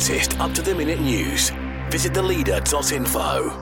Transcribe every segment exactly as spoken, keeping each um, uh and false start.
latest up-to-the-minute news. Visit the leader dot info.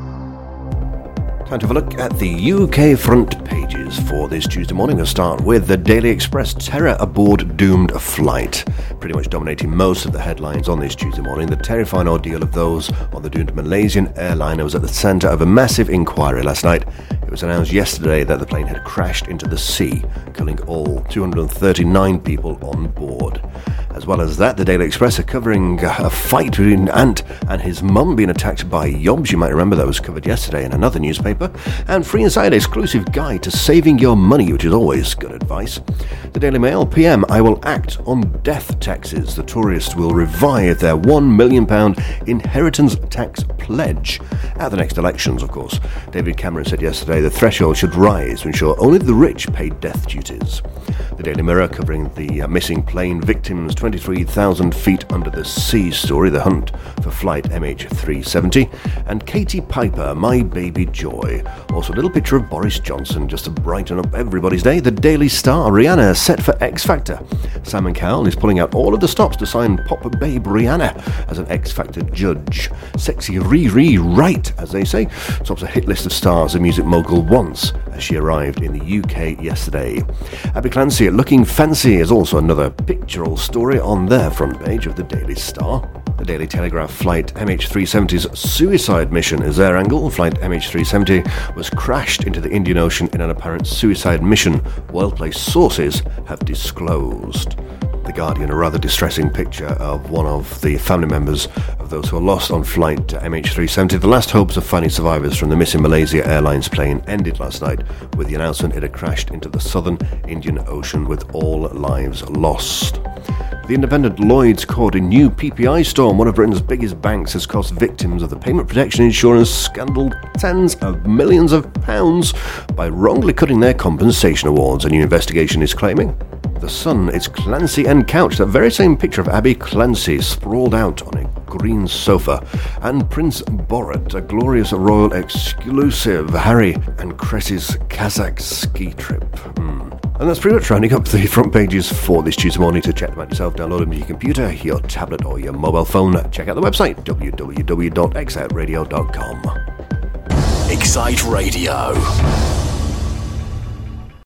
Time to have a look at the U K front pages for this Tuesday morning. We'll start with the Daily Express. Terror aboard doomed flight. Pretty much dominating most of the headlines on this Tuesday morning. The terrifying ordeal of those on the doomed Malaysian airliner was at the centre of a massive inquiry last night. It was announced yesterday that the plane had crashed into the sea, killing all two hundred thirty-nine people on board. As well as that, the Daily Express are covering a fight between Ant and his mum being attacked by yobs. You might remember that was covered yesterday in another newspaper. And Free Inside, exclusive guide to saving your money, which is always good advice. The Daily Mail, P M, I will act on death taxes. The tourists will revive their one million pounds inheritance tax pledge at the next elections, of course. David Cameron said yesterday the threshold should rise to ensure only the rich pay death duties. The Daily Mirror covering the uh, missing plane victims twenty-three thousand feet under the sea story, the hunt for flight M H three seventy, and Katie Piper, my baby joy. Also a little picture of Boris Johnson just to brighten up everybody's day. The Daily Star, Rihanna set for X Factor. Simon Cowell is pulling out all of the stops to sign pop babe Rihanna as an X Factor judge. Sexy Riri Wright, as they say, tops a hit list of stars the music mogul wants as she arrived in the U K yesterday. Abby Clancy at Looking Fancy is also another pictorial story on their front page of the Daily Star. The Daily Telegraph, flight M H three seventy's suicide mission is their angle. Flight M H three seventy was crashed into the Indian Ocean in an apparent suicide mission, well-placed sources have disclosed. The Guardian, a rather distressing picture of one of the family members of those who are lost on flight M H three seventy. The last hopes of finding survivors from the missing Malaysia Airlines plane ended last night with the announcement it had crashed into the southern Indian Ocean with all lives lost. The Independent Lloyds caught a new P P I storm. One of Britain's biggest banks has cost victims of the payment protection insurance scandal tens of millions of pounds by wrongly cutting their compensation awards. A new investigation is claiming. The Sun, it's Clancy and Couch, that very same picture of Abby Clancy sprawled out on a green sofa, and Prince Borat, a glorious royal exclusive, Harry and Cress's Kazakh ski trip. Mm. And that's pretty much rounding up the front pages for this Tuesday morning. To check them out yourself, download them to your computer, your tablet or your mobile phone. Check out the website, w w w dot excite radio dot com. Excite Radio.